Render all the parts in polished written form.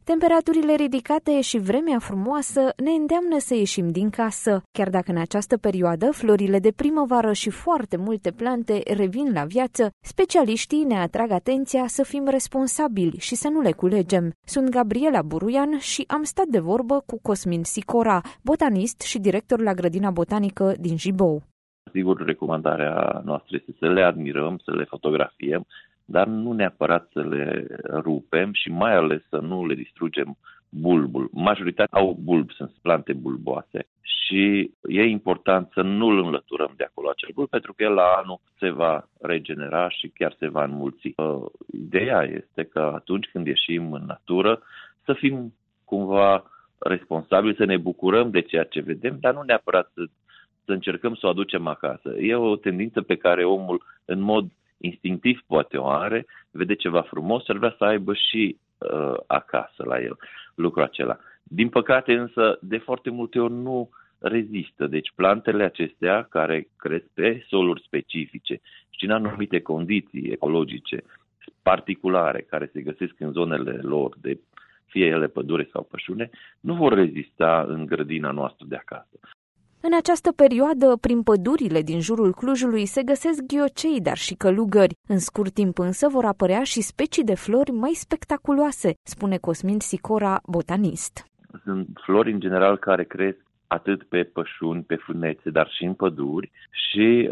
Temperaturile ridicate și vremea frumoasă ne îndeamnă să ieșim din casă. Chiar dacă în această perioadă florile de primăvară și foarte multe plante revin la viață, specialiștii ne atrag atenția să fim responsabili și să nu le culegem. Sunt Gabriela Buruian și am stat de vorbă cu Cosmin Sicora, botanist și director la Grădina Botanică din Jibou. Sigur, recomandarea noastră este să le admirăm, să le fotografiem, dar nu neapărat să le rupem și mai ales să nu le distrugem bulbul. Majoritatea au bulbi, sunt plante bulboase și e important să nu îl înlăturăm de acolo acel bulb, pentru că el la anul se va regenera și chiar se va înmulți. Ideea este că atunci când ieșim în natură să fim cumva responsabili, să ne bucurăm de ceea ce vedem, dar nu neapărat să încercăm să o aducem acasă. E o tendință pe care omul în mod instinctiv poate o are, vede ceva frumos și ar vrea să aibă și acasă la el lucrul acela. Din păcate însă, de foarte multe ori nu rezistă. Deci plantele acestea care cresc pe soluri specifice și în anumite condiții ecologice particulare care se găsesc în zonele lor, de fie ele pădure sau pășune, nu vor rezista în grădina noastră de acasă. În această perioadă, prin pădurile din jurul Clujului se găsesc ghiocei, dar și călugări. În scurt timp însă vor apărea și specii de flori mai spectaculoase, spune Cosmin Sicora, botanist. Sunt flori în general care cresc atât pe pășuni, pe fânețe, dar și în păduri și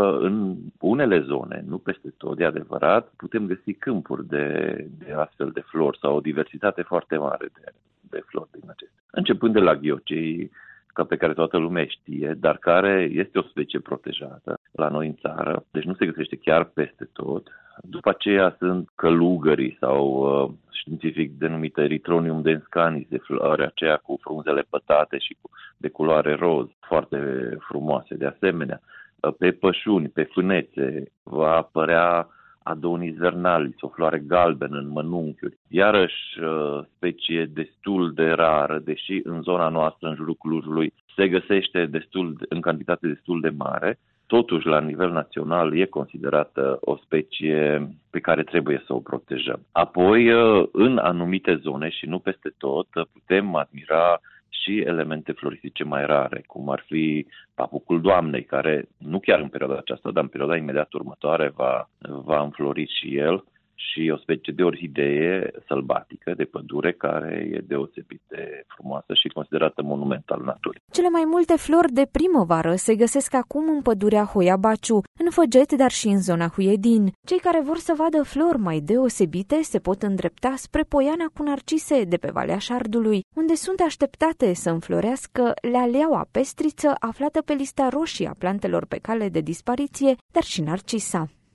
în unele zone, nu peste tot, de adevărat, putem găsi câmpuri de astfel de flori sau o diversitate foarte mare de flori din acestea. Începând de la ghiocei, pe care toată lumea știe, dar care este o specie protejată la noi în țară, deci nu se găsește chiar peste tot. După aceea sunt călugării sau științific denumită Erythronium denscanis, de floare aceea cu frunzele pătate și de culoare roz, foarte frumoase de asemenea. Pe pășuni, pe fânețe va apărea Adonis vernalis, o floare galbenă în mănunchiuri. Iarăși specie destul de rară, deși în zona noastră, în jurul Clujului, se găsește în cantitate destul de mare. Totuși, la nivel național, e considerată o specie pe care trebuie să o protejăm. Apoi, în anumite zone și nu peste tot, putem admira și elemente floristice mai rare, cum ar fi papucul doamnei, care nu chiar în perioada aceasta, dar în perioada imediat următoare va înflori și el, și o specie de orhidee sălbatică de pădure care e deosebit de frumoasă și considerată monument al naturii. Cele mai multe flori de primăvară se găsesc acum în pădurea Hoia Baciu, în Făget, dar și în zona Huiedin. Cei care vor să vadă flori mai deosebite se pot îndrepta spre Poiana cu narcise de pe Valea Șardului, unde sunt așteptate să înflorească lealeaua pestriță aflată pe lista roșie a plantelor pe cale de dispariție, dar și narcisa.